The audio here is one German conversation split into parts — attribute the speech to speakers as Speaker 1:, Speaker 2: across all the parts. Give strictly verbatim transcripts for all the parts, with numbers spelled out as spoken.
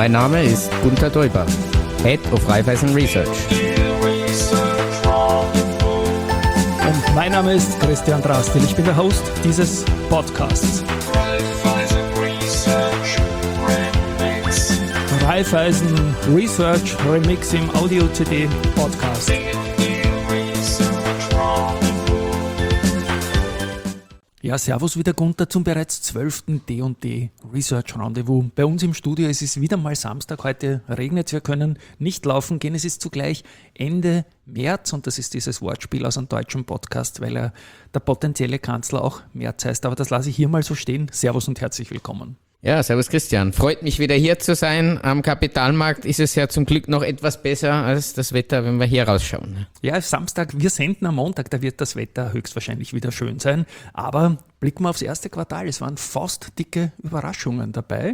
Speaker 1: Mein Name ist Gunther Däuber, Head of Raiffeisen Research.
Speaker 2: Und mein Name ist Christian Drastil, ich bin der Host dieses Podcasts. Raiffeisen Research Remix im Audio-C D Podcast. Ja, servus wieder Gunther zum bereits zwölften D und D Research Rendezvous. Bei uns im Studio, es ist wieder mal Samstag, heute regnet es, wir können nicht laufen gehen. Es ist zugleich Ende März und das ist dieses Wortspiel aus einem deutschen Podcast, weil er der potenzielle Kanzler auch März heißt. Aber das lasse ich hier mal so stehen. Servus und herzlich willkommen.
Speaker 1: Ja, servus Christian. Freut mich wieder hier zu sein. Am Kapitalmarkt ist es ja zum Glück noch etwas besser als das Wetter, wenn wir hier rausschauen.
Speaker 2: Ja, Samstag, wir senden am Montag, da wird das Wetter höchstwahrscheinlich wieder schön sein. Aber blicken wir aufs erste Quartal. Es waren fast dicke Überraschungen dabei.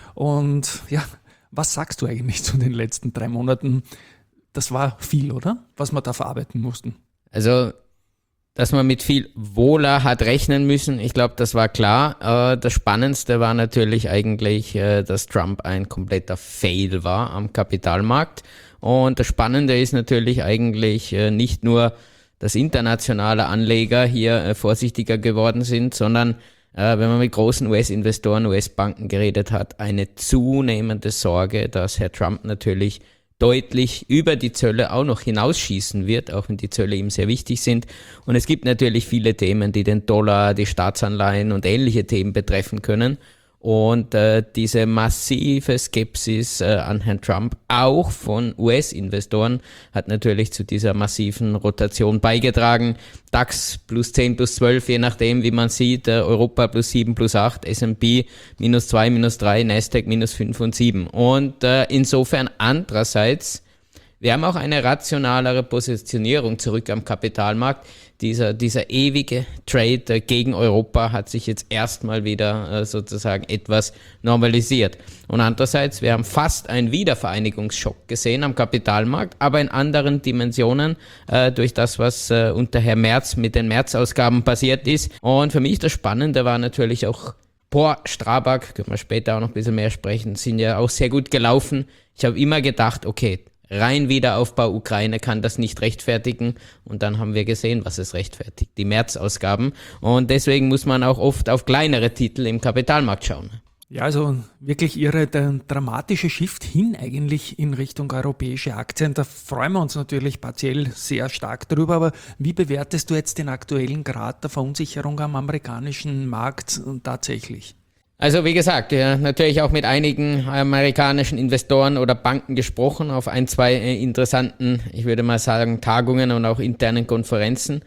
Speaker 2: Und ja, was sagst du eigentlich zu den letzten drei Monaten? Das war viel, oder? Was wir da verarbeiten mussten.
Speaker 1: Also, dass man mit viel Wohler hat rechnen müssen, ich glaube, das war klar. Äh, das Spannendste war natürlich eigentlich, äh, dass Trump ein kompletter Fail war am Kapitalmarkt. Und das Spannende ist natürlich eigentlich äh, nicht nur, dass internationale Anleger hier äh, vorsichtiger geworden sind, sondern äh, wenn man mit großen U S-Investoren, U S-Banken geredet hat, eine zunehmende Sorge, dass Herr Trump natürlich deutlich über die Zölle auch noch hinausschießen wird, auch wenn die Zölle ihm sehr wichtig sind. Und es gibt natürlich viele Themen, die den Dollar, die Staatsanleihen und ähnliche Themen betreffen können. Und äh, diese massive Skepsis äh, an Herrn Trump, auch von U S-Investoren, hat natürlich zu dieser massiven Rotation beigetragen. DAX plus zehn, plus zwölf, je nachdem, wie man sieht, äh, Europa plus sieben, plus acht, S und P minus zwei, minus drei, Nasdaq minus fünf und sieben. Und äh, insofern andererseits, wir haben auch eine rationalere Positionierung zurück am Kapitalmarkt. Dieser, dieser ewige Trade gegen Europa hat sich jetzt erstmal wieder äh, sozusagen etwas normalisiert. Und andererseits, wir haben fast einen Wiedervereinigungsschock gesehen am Kapitalmarkt, aber in anderen Dimensionen äh, durch das, was äh, unter Herrn Merz mit den März-Ausgaben passiert ist. Und für mich das Spannende war natürlich auch Por, Strabag, können wir später auch noch ein bisschen mehr sprechen, sind ja auch sehr gut gelaufen. Ich habe immer gedacht, okay, rein Wiederaufbau Ukraine kann das nicht rechtfertigen und dann haben wir gesehen, was es rechtfertigt, die März-Ausgaben und deswegen muss man auch oft auf kleinere Titel im Kapitalmarkt schauen.
Speaker 2: Ja, also wirklich irre, der dramatische Shift hin eigentlich in Richtung europäische Aktien, da freuen wir uns natürlich partiell sehr stark drüber, aber wie bewertest du jetzt den aktuellen Grad der Verunsicherung am amerikanischen Markt tatsächlich?
Speaker 1: Also wie gesagt, ja, natürlich auch mit einigen amerikanischen Investoren oder Banken gesprochen auf ein, zwei äh, interessanten, ich würde mal sagen, Tagungen und auch internen Konferenzen.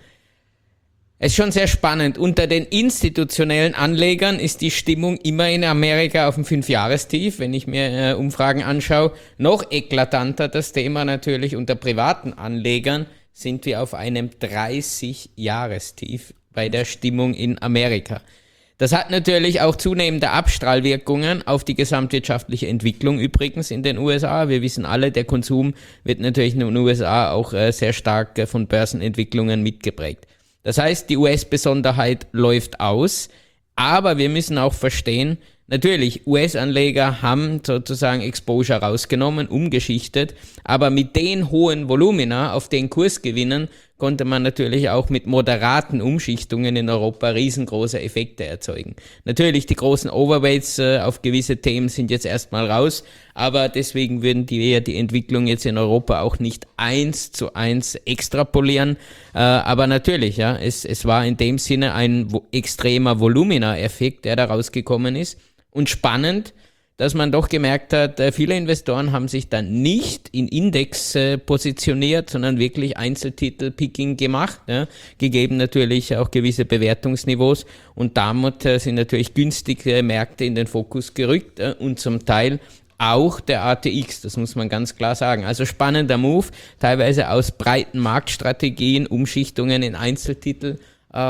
Speaker 1: Es ist schon sehr spannend. Unter den institutionellen Anlegern ist die Stimmung immer in Amerika auf dem Fünfjahrestief, wenn ich mir äh, Umfragen anschaue. Noch eklatanter das Thema natürlich unter privaten Anlegern sind wir auf einem dreißig-Jahrestief bei der Stimmung in Amerika. Das hat natürlich auch zunehmende Abstrahlwirkungen auf die gesamtwirtschaftliche Entwicklung übrigens in den U S A. Wir wissen alle, der Konsum wird natürlich in den U S A auch äh, sehr stark äh, von Börsenentwicklungen mitgeprägt. Das heißt, die U S-Besonderheit läuft aus, aber wir müssen auch verstehen, natürlich, U S-Anleger haben sozusagen Exposure rausgenommen, umgeschichtet, aber mit den hohen Volumina auf den Kursgewinnen konnte man natürlich auch mit moderaten Umschichtungen in Europa riesengroße Effekte erzeugen. Natürlich, die großen Overweights äh, auf gewisse Themen sind jetzt erstmal raus, aber deswegen würden die eher die Entwicklung jetzt in Europa auch nicht eins zu eins extrapolieren. Äh, aber natürlich, ja, es, es war in dem Sinne ein wo- extremer Volumina-Effekt, der da rausgekommen ist. Und spannend, dass man doch gemerkt hat, viele Investoren haben sich dann nicht in Index äh, positioniert, sondern wirklich Einzeltitel-Picking gemacht, ja, gegeben natürlich auch gewisse Bewertungsniveaus und damit äh, sind natürlich günstige Märkte in den Fokus gerückt äh, und zum Teil auch der A T X, das muss man ganz klar sagen. Also spannender Move, teilweise aus breiten Marktstrategien, Umschichtungen in Einzeltitel, ähm,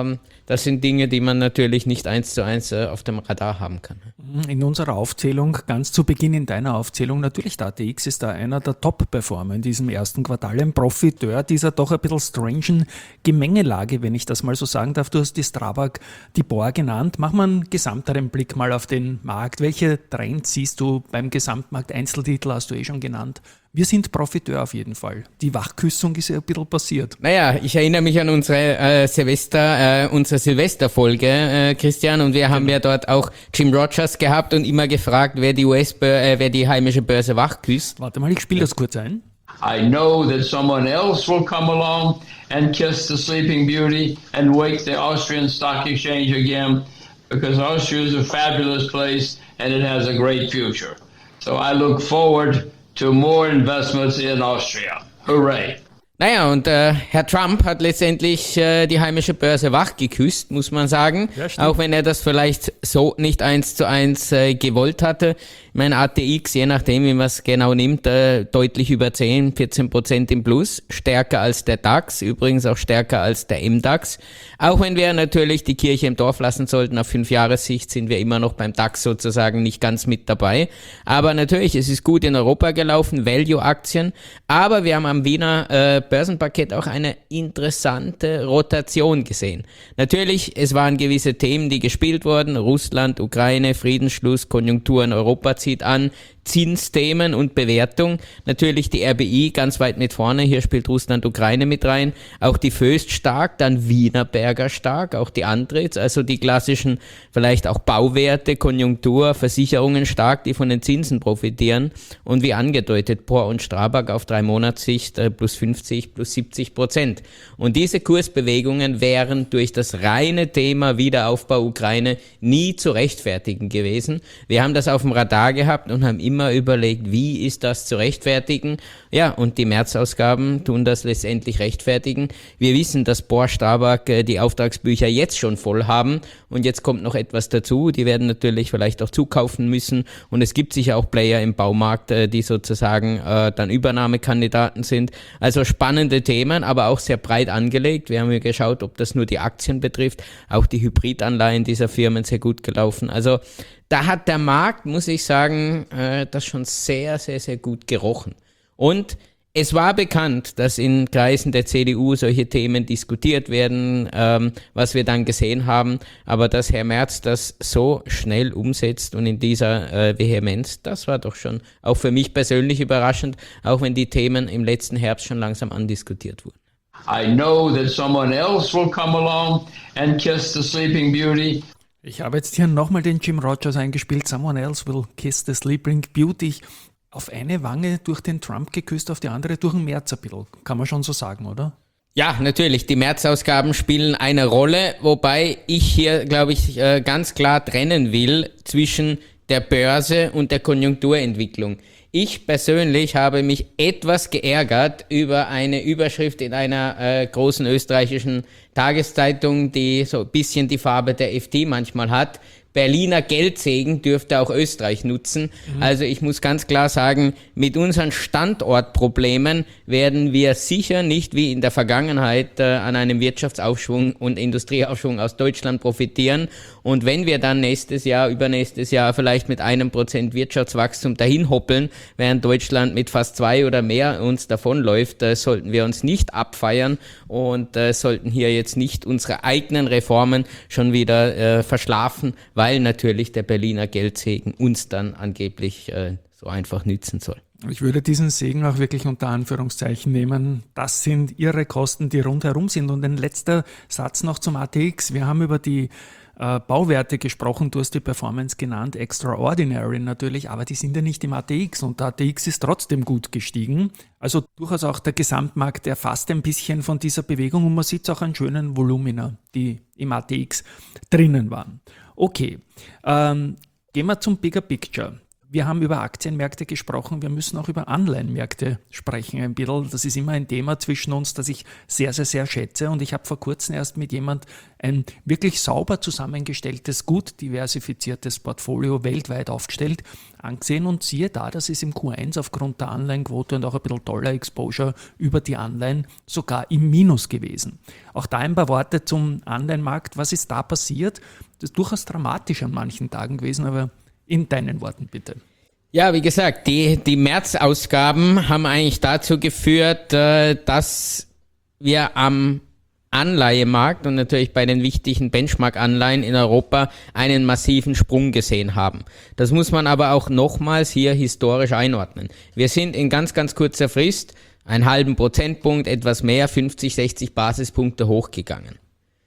Speaker 1: Das sind Dinge, die man natürlich nicht eins zu eins äh, auf dem Radar haben kann.
Speaker 2: In unserer Aufzählung, ganz zu Beginn in deiner Aufzählung, natürlich der A T X ist da einer der Top-Performer in diesem ersten Quartal, ein Profiteur dieser doch ein bisschen strangen Gemengelage, wenn ich das mal so sagen darf. Du hast die Strabag, die B O R genannt. Mach mal einen gesamteren Blick mal auf den Markt. Welche Trends siehst du beim Gesamtmarkt? Einzeltitel hast du eh schon genannt. Wir sind Profiteur auf jeden Fall. Die Wachküssung ist ja ein bisschen passiert.
Speaker 1: Naja, ich erinnere mich an unsere äh, Silvester, äh, unsere Silvesterfolge, äh, Christian, und wir haben ja dort auch Jim Rogers gehabt und immer gefragt, wer die U S, äh, wer die heimische Börse wachküsst.
Speaker 2: Warte mal, ich spiele das kurz ein.
Speaker 3: I know that someone else will come along and kiss the Sleeping Beauty and wake the Austrian Stock Exchange again, because Austria is a fabulous place and it has a great future. So I look forward to more investments in Austria. Hooray!
Speaker 1: Naja, und äh, Herr Trump hat letztendlich äh, die heimische Börse wachgeküsst, muss man sagen. Ja, auch wenn er das vielleicht so nicht eins zu eins äh, gewollt hatte. Ich meine, A T X, je nachdem, wie man es genau nimmt, äh, deutlich über zehn, vierzehn Prozent im Plus. Stärker als der DAX, übrigens auch stärker als der M DAX. Auch wenn wir natürlich die Kirche im Dorf lassen sollten, auf fünf Jahressicht sind wir immer noch beim DAX sozusagen nicht ganz mit dabei. Aber natürlich, es ist gut in Europa gelaufen, Value-Aktien. Aber wir haben am Wiener äh, Börsenparkett auch eine interessante Rotation gesehen. Natürlich, es waren gewisse Themen, die gespielt wurden. Russland, Ukraine, Friedensschluss, Konjunktur in Europa zieht an, Zinsthemen und Bewertung. Natürlich die R B I ganz weit mit vorne, hier spielt Russland, Ukraine mit rein. Auch die Föst stark, dann Wienerberger stark, auch die Andritz, also die klassischen vielleicht auch Bauwerte, Konjunktur, Versicherungen stark, die von den Zinsen profitieren. Und wie angedeutet, P O R und Strabag auf drei Monatssicht äh, plus fünfzig, plus siebzig Prozent. Und diese Kursbewegungen wären durch das reine Thema Wiederaufbau Ukraine nie zu rechtfertigen gewesen. Wir haben das auf dem Radar gehabt und haben immer überlegt, wie ist das zu rechtfertigen? Ja, und die März-Ausgaben tun das letztendlich rechtfertigen. Wir wissen, dass P O R, Strabag äh, die Auftragsbücher jetzt schon voll haben und jetzt kommt noch etwas dazu. Die werden natürlich vielleicht auch zukaufen müssen und es gibt sicher auch Player im Baumarkt, äh, die sozusagen äh, dann Übernahmekandidaten sind. Also spannende Themen, aber auch sehr breit angelegt. Wir haben ja geschaut, ob das nur die Aktien betrifft, auch die Hybridanleihen dieser Firmen sehr gut gelaufen. Also da hat der Markt, muss ich sagen, äh, das schon sehr, sehr, sehr gut gerochen. Und es war bekannt, dass in Kreisen der C D U solche Themen diskutiert werden, ähm, was wir dann gesehen haben. Aber dass Herr Merz das so schnell umsetzt und in dieser äh, Vehemenz, das war doch schon auch für mich persönlich überraschend, auch wenn die Themen im letzten Herbst schon langsam andiskutiert wurden.
Speaker 3: I know that someone else will come along and kiss the Sleeping Beauty.
Speaker 2: Ich habe jetzt hier nochmal den Jim Rogers eingespielt. Someone else will kiss the sleeping beauty. Auf eine Wange durch den Trump geküsst, auf die andere durch den Merz ein bisschen. Kann man schon so sagen, oder?
Speaker 1: Ja, natürlich. Die März-Ausgaben spielen eine Rolle, wobei ich hier, glaube ich, ganz klar trennen will zwischen der Börse und der Konjunkturentwicklung. Ich persönlich habe mich etwas geärgert über eine Überschrift in einer äh, großen österreichischen Tageszeitung, die so ein bisschen die Farbe der F D manchmal hat. Berliner Geldsegen dürfte auch Österreich nutzen. Mhm. Also ich muss ganz klar sagen, mit unseren Standortproblemen werden wir sicher nicht wie in der Vergangenheit äh, an einem Wirtschaftsaufschwung und Industrieaufschwung aus Deutschland profitieren. Und wenn wir dann nächstes Jahr, übernächstes Jahr vielleicht mit einem Prozent Wirtschaftswachstum dahin hoppeln, während Deutschland mit fast zwei oder mehr uns davonläuft, äh, sollten wir uns nicht abfeiern und äh, sollten hier jetzt nicht unsere eigenen Reformen schon wieder äh, verschlafen, weil weil natürlich der Berliner Geldsegen uns dann angeblich äh, so einfach nützen soll.
Speaker 2: Ich würde diesen Segen auch wirklich unter Anführungszeichen nehmen. Das sind irre Kosten, die rundherum sind. Und ein letzter Satz noch zum A T X. Wir haben über die äh, Bauwerte gesprochen, du hast die Performance genannt, extraordinary natürlich, aber die sind ja nicht im A T X und der A T X ist trotzdem gut gestiegen. Also durchaus auch der Gesamtmarkt erfasst ein bisschen von dieser Bewegung und man sieht auch an schönen Volumina, die im A T X drinnen waren. Okay, ähm, gehen wir zum Bigger Picture. Wir haben über Aktienmärkte gesprochen, wir müssen auch über Anleihenmärkte sprechen ein bisschen. Das ist immer ein Thema zwischen uns, das ich sehr, sehr, sehr schätze. Und ich habe vor kurzem erst mit jemand ein wirklich sauber zusammengestelltes, gut diversifiziertes Portfolio weltweit aufgestellt angesehen und siehe da, das ist im Q eins aufgrund der Anleihenquote und auch ein bisschen Dollar-Exposure über die Anleihen sogar im Minus gewesen. Auch da ein paar Worte zum Anleihenmarkt. Was ist da passiert? Das ist durchaus dramatisch an manchen Tagen gewesen, aber in deinen Worten bitte.
Speaker 1: Ja, wie gesagt, die, die März-Ausgaben haben eigentlich dazu geführt, dass wir am Anleihemarkt und natürlich bei den wichtigen Benchmark-Anleihen in Europa einen massiven Sprung gesehen haben. Das muss man aber auch nochmals hier historisch einordnen. Wir sind in ganz, ganz kurzer Frist einen halben Prozentpunkt, etwas mehr, fünfzig, sechzig Basispunkte hochgegangen.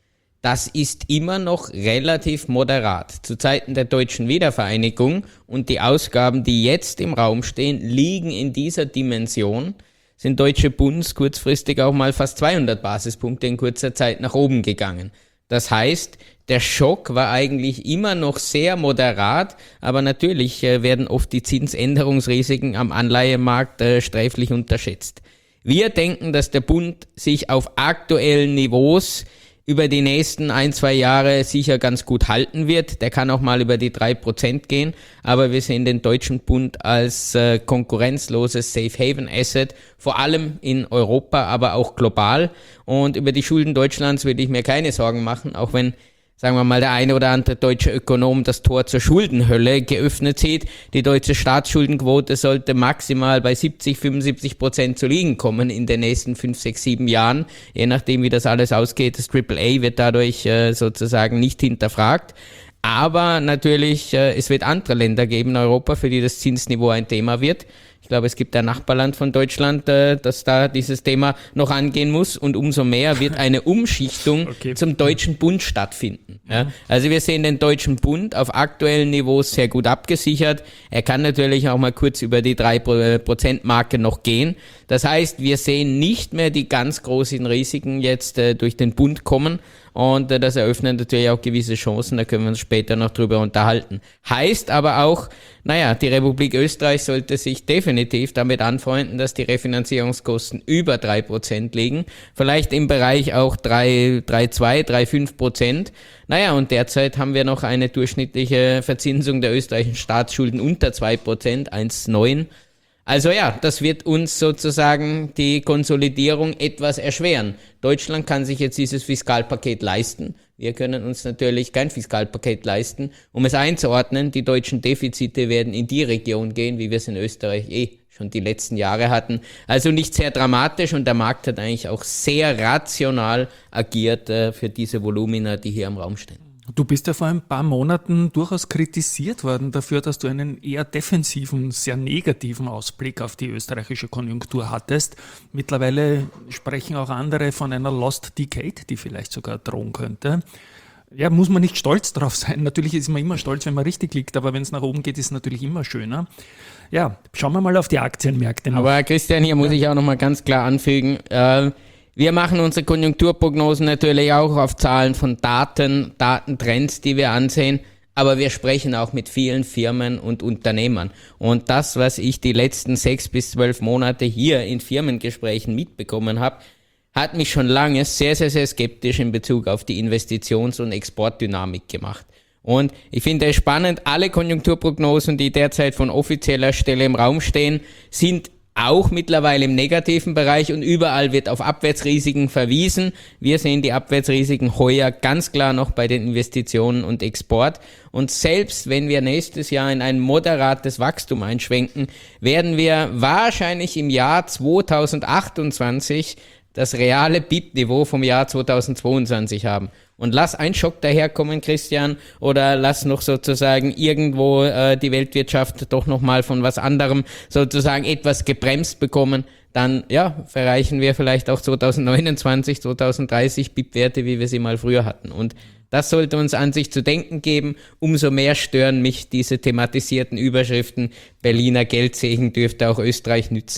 Speaker 1: Das ist immer noch relativ moderat. Zu Zeiten der deutschen Wiedervereinigung und die Ausgaben, die jetzt im Raum stehen, liegen in dieser Dimension, sind deutsche Bunds kurzfristig auch mal fast zweihundert Basispunkte in kurzer Zeit nach oben gegangen. Das heißt, der Schock war eigentlich immer noch sehr moderat, aber natürlich äh, werden oft die Zinsänderungsrisiken am Anleihemarkt äh, sträflich unterschätzt. Wir denken, dass der Bund sich auf aktuellen Niveaus über die nächsten ein, zwei Jahre sicher ganz gut halten wird. Der kann auch mal über die drei Prozent gehen, aber wir sehen den Deutschen Bund als äh, konkurrenzloses Safe Haven Asset, vor allem in Europa, aber auch global. Und über die Schulden Deutschlands würde ich mir keine Sorgen machen, auch wenn, sagen wir mal, der eine oder andere deutsche Ökonom das Tor zur Schuldenhölle geöffnet sieht. Die deutsche Staatsschuldenquote sollte maximal bei siebzig, fünfundsiebzig Prozent zu liegen kommen in den nächsten fünf, sechs, sieben Jahren. Je nachdem, wie das alles ausgeht. Das Triple A wird dadurch äh, sozusagen nicht hinterfragt. Aber natürlich, äh, es wird andere Länder geben in Europa, für die das Zinsniveau ein Thema wird. Ich glaube, es gibt ein Nachbarland von Deutschland, äh, das da dieses Thema noch angehen muss und umso mehr wird eine Umschichtung okay. zum Deutschen Bund stattfinden. Ja? Also wir sehen den Deutschen Bund auf aktuellen Niveaus sehr gut abgesichert. Er kann natürlich auch mal kurz über die drei Prozent Marke noch gehen. Das heißt, wir sehen nicht mehr die ganz großen Risiken jetzt äh, durch den Bund kommen. Und äh, das eröffnet natürlich auch gewisse Chancen, da können wir uns später noch drüber unterhalten. Heißt aber auch, naja, die Republik Österreich sollte sich definitiv damit anfreunden, dass die Refinanzierungskosten über drei Prozent liegen. Vielleicht im Bereich auch drei Komma zwei, drei Komma fünf Prozent. Naja, und derzeit haben wir noch eine durchschnittliche Verzinsung der österreichischen Staatsschulden unter zwei Prozent, eins Komma neun. Also ja, das wird uns sozusagen die Konsolidierung etwas erschweren. Deutschland kann sich jetzt dieses Fiskalpaket leisten. Wir können uns natürlich kein Fiskalpaket leisten. Um es einzuordnen, die deutschen Defizite werden in die Region gehen, wie wir es in Österreich eh schon die letzten Jahre hatten. Also nicht sehr dramatisch und der Markt hat eigentlich auch sehr rational agiert äh, für diese Volumina, die hier im Raum stehen.
Speaker 2: Du bist ja vor ein paar Monaten durchaus kritisiert worden dafür, dass du einen eher defensiven, sehr negativen Ausblick auf die österreichische Konjunktur hattest. Mittlerweile sprechen auch andere von einer Lost Decade, die vielleicht sogar drohen könnte. Ja, muss man nicht stolz drauf sein. Natürlich ist man immer stolz, wenn man richtig liegt, aber wenn es nach oben geht, ist es natürlich immer schöner. Ja, schauen wir mal auf die Aktienmärkte noch.
Speaker 1: Aber Christian, hier muss ich auch nochmal ganz klar anfügen, äh, wir machen unsere Konjunkturprognosen natürlich auch auf Zahlen von Daten, Datentrends, die wir ansehen, aber wir sprechen auch mit vielen Firmen und Unternehmern. Und das, was ich die letzten sechs bis zwölf Monate hier in Firmengesprächen mitbekommen habe, hat mich schon lange sehr, sehr, sehr skeptisch in Bezug auf die Investitions- und Exportdynamik gemacht. Und ich finde es spannend, alle Konjunkturprognosen, die derzeit von offizieller Stelle im Raum stehen, sind auch mittlerweile im negativen Bereich und überall wird auf Abwärtsrisiken verwiesen. Wir sehen die Abwärtsrisiken heuer ganz klar noch bei den Investitionen und Export. Und selbst wenn wir nächstes Jahr in ein moderates Wachstum einschwenken, werden wir wahrscheinlich im Jahr zweitausendachtundzwanzig das reale B I P-Niveau vom Jahr zweitausendzweiundzwanzig haben. Und lass ein Schock daherkommen, Christian, oder lass noch sozusagen irgendwo äh, die Weltwirtschaft doch nochmal von was anderem sozusagen etwas gebremst bekommen, dann ja, verreichen wir vielleicht auch zweitausendneunundzwanzig, zweitausenddreißig B I P-Werte, wie wir sie mal früher hatten. Und das sollte uns an sich zu denken geben. Umso mehr stören mich diese thematisierten Überschriften. Berliner Geldsegen dürfte auch Österreich nützen.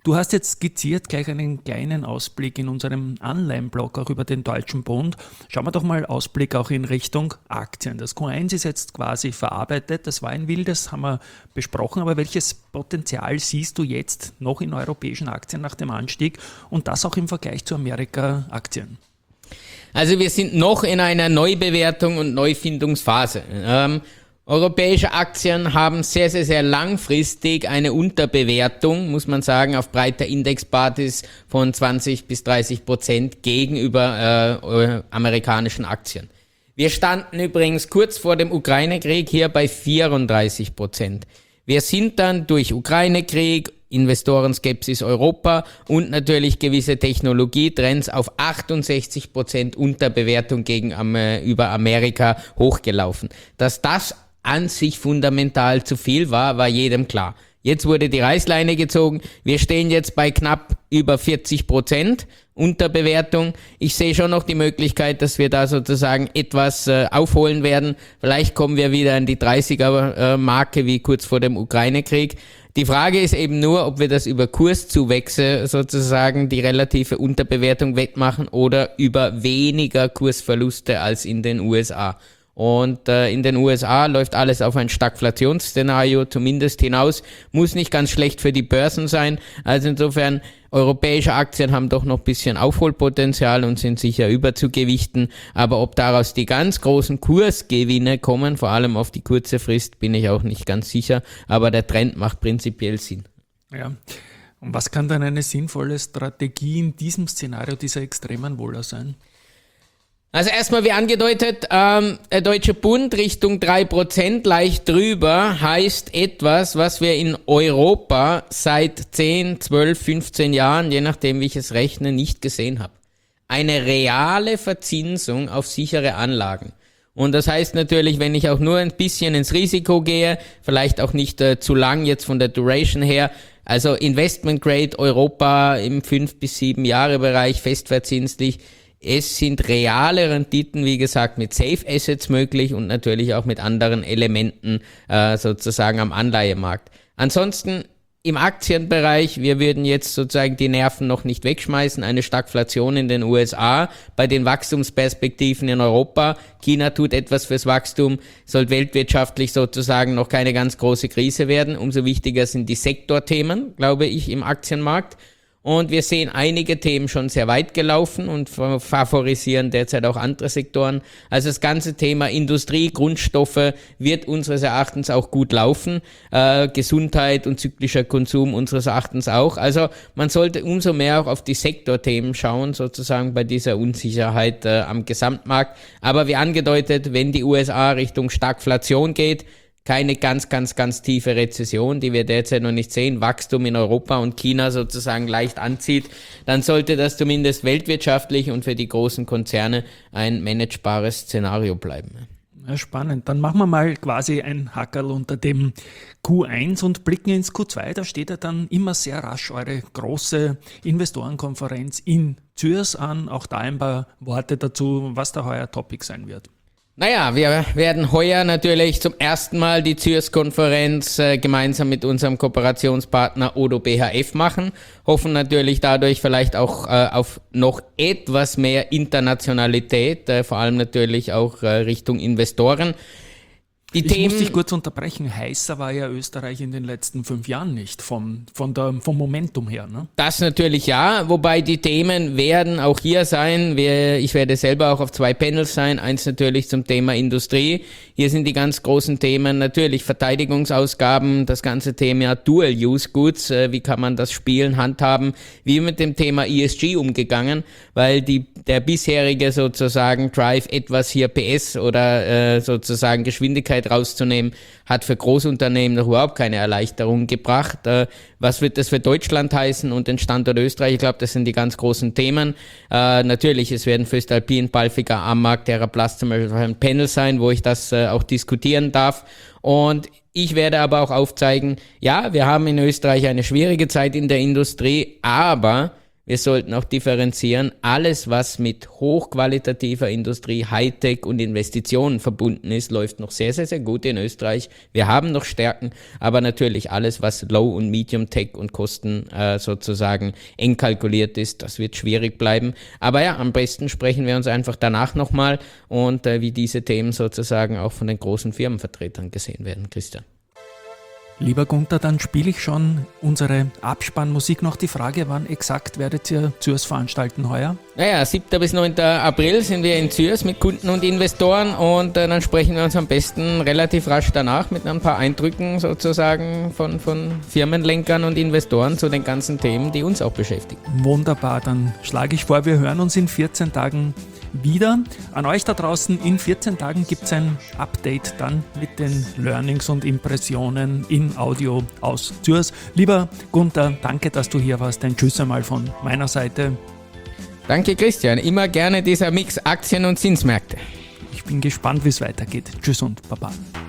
Speaker 2: Du hast jetzt skizziert gleich einen kleinen Ausblick in unserem Anleihenblock auch über den Deutschen Bund. Schauen wir doch mal Ausblick auch in Richtung Aktien. Das Q eins ist jetzt quasi verarbeitet, das war ein wildes, haben wir besprochen, aber welches Potenzial siehst du jetzt noch in europäischen Aktien nach dem Anstieg und das auch im Vergleich zu Amerika-Aktien?
Speaker 1: Also wir sind noch in einer Neubewertung und Neufindungsphase. Ähm, europäische Aktien haben sehr, sehr, sehr langfristig eine Unterbewertung, muss man sagen, auf breiter Indexbasis von zwanzig bis dreißig Prozent gegenüber äh, amerikanischen Aktien. Wir standen übrigens kurz vor dem Ukraine-Krieg hier bei vierunddreißig Prozent. Wir sind dann durch Ukraine-Krieg, Investorenskepsis Europa und natürlich gewisse Technologietrends auf achtundsechzig Prozent Unterbewertung gegenüber Amerika hochgelaufen. Dass das an sich fundamental zu viel war, war jedem klar. Jetzt wurde die Reißleine gezogen. Wir stehen jetzt bei knapp über vierzig Prozent Unterbewertung. Ich sehe schon noch die Möglichkeit, dass wir da sozusagen etwas äh, aufholen werden. Vielleicht kommen wir wieder an die dreißiger-Marke wie kurz vor dem Ukraine-Krieg. Die Frage ist eben nur, ob wir das über Kurszuwächse sozusagen die relative Unterbewertung wettmachen oder über weniger Kursverluste als in den U S A. Und äh, in den U S A läuft alles auf ein Stagflationsszenario zumindest hinaus. Muss nicht ganz schlecht für die Börsen sein. Also insofern, europäische Aktien haben doch noch ein bisschen Aufholpotenzial und sind sicher überzugewichten. Aber ob daraus die ganz großen Kursgewinne kommen, vor allem auf die kurze Frist, bin ich auch nicht ganz sicher. Aber der Trend macht prinzipiell Sinn.
Speaker 2: Ja. Und was kann dann eine sinnvolle Strategie in diesem Szenario dieser extremen Wohler sein?
Speaker 1: Also erstmal wie angedeutet, ähm, der Deutsche Bund Richtung drei Prozent leicht drüber heißt etwas, was wir in Europa seit zehn, zwölf, fünfzehn Jahren, je nachdem wie ich es rechne, nicht gesehen habe. Eine reale Verzinsung auf sichere Anlagen. Und das heißt natürlich, wenn ich auch nur ein bisschen ins Risiko gehe, vielleicht auch nicht äh, zu lang jetzt von der Duration her, also Investment Grade Europa im fünf bis sieben Jahre Bereich festverzinslich. Es sind reale Renditen, wie gesagt, mit Safe Assets möglich und natürlich auch mit anderen Elementen äh, sozusagen am Anleihemarkt. Ansonsten im Aktienbereich, wir würden jetzt sozusagen die Nerven noch nicht wegschmeißen, eine Stagflation in den U S A, bei den Wachstumsperspektiven in Europa. China tut etwas fürs Wachstum, soll weltwirtschaftlich sozusagen noch keine ganz große Krise werden. Umso wichtiger sind die Sektorthemen, glaube ich, im Aktienmarkt. Und wir sehen einige Themen schon sehr weit gelaufen und favorisieren derzeit auch andere Sektoren. Also das ganze Thema Industrie, Grundstoffe wird unseres Erachtens auch gut laufen. Äh, Gesundheit und zyklischer Konsum unseres Erachtens auch. Also man sollte umso mehr auch auf die Sektorthemen schauen, sozusagen bei dieser Unsicherheit äh, am Gesamtmarkt. Aber wie angedeutet, wenn die U S A Richtung Stagflation geht, keine ganz, ganz, ganz tiefe Rezession, die wir derzeit noch nicht sehen, Wachstum in Europa und China sozusagen leicht anzieht, dann sollte das zumindest weltwirtschaftlich und für die großen Konzerne ein managebares Szenario bleiben.
Speaker 2: Ja, spannend. Dann machen wir mal quasi ein Hackerl unter dem Q eins und blicken ins Q zwei. Da steht ja dann immer sehr rasch eure große Investorenkonferenz in Zürs an. Auch da ein paar Worte dazu, was da heuer Topic sein wird.
Speaker 1: Naja, wir werden heuer natürlich zum ersten Mal die Zürs-Konferenz äh, gemeinsam mit unserem Kooperationspartner Odo B H F machen. Hoffen natürlich dadurch vielleicht auch äh, auf noch etwas mehr Internationalität, äh, vor allem natürlich auch äh, Richtung Investoren. Die
Speaker 2: ich
Speaker 1: Themen,
Speaker 2: muss dich kurz unterbrechen. Heißer war ja Österreich in den letzten fünf Jahren nicht, vom, von der, vom Momentum her. Ne?
Speaker 1: Das natürlich ja, wobei die Themen werden auch hier sein. Wir, ich werde selber auch auf zwei Panels sein. Eins natürlich zum Thema Industrie. Hier sind die ganz großen Themen natürlich Verteidigungsausgaben, das ganze Thema Dual-Use-Goods. Äh, wie kann man das spielen, handhaben? Wie mit dem Thema E S G umgegangen? Weil die, der bisherige sozusagen Drive, etwas hier P S oder äh, sozusagen Geschwindigkeit rauszunehmen, hat für Großunternehmen noch überhaupt keine Erleichterung gebracht. Äh, was wird das für Deutschland heißen und den Standort Österreich? Ich glaube, das sind die ganz großen Themen. Äh, natürlich, es werden Föstalpin, Palfiger, Amag, Teraplast zum Beispiel ein Panel sein, wo ich das äh, auch diskutieren darf. Und ich werde aber auch aufzeigen, ja, wir haben in Österreich eine schwierige Zeit in der Industrie, aber Wir sollten auch differenzieren. Alles, was mit hochqualitativer Industrie, Hightech und Investitionen verbunden ist, läuft noch sehr, sehr, sehr gut in Österreich. Wir haben noch Stärken, aber natürlich alles, was Low- und Medium-Tech und Kosten äh, sozusagen eng kalkuliert ist, das wird schwierig bleiben. Aber ja, am besten sprechen wir uns einfach danach nochmal und äh, wie diese Themen sozusagen auch von den großen Firmenvertretern gesehen werden, Christian.
Speaker 2: Lieber Gunther, dann spiele ich schon unsere Abspannmusik. Noch die Frage, wann exakt werdet ihr Zürs veranstalten heuer?
Speaker 1: Naja, siebter bis neunter April sind wir in Zürs mit Kunden und Investoren und äh, dann sprechen wir uns am besten relativ rasch danach mit ein paar Eindrücken sozusagen von, von Firmenlenkern und Investoren zu den ganzen Themen, die uns auch beschäftigen.
Speaker 2: Wunderbar, dann schlage ich vor, wir hören uns in vierzehn Tagen wieder. An euch da draußen, in vierzehn Tagen gibt es ein Update dann mit den Learnings und Impressionen in Audio aus Zürs. Lieber Gunther, danke, dass du hier warst. Ein Tschüss einmal von meiner Seite.
Speaker 1: Danke, Christian. Immer gerne dieser Mix Aktien und Zinsmärkte.
Speaker 2: Ich bin gespannt, wie es weitergeht. Tschüss und Baba.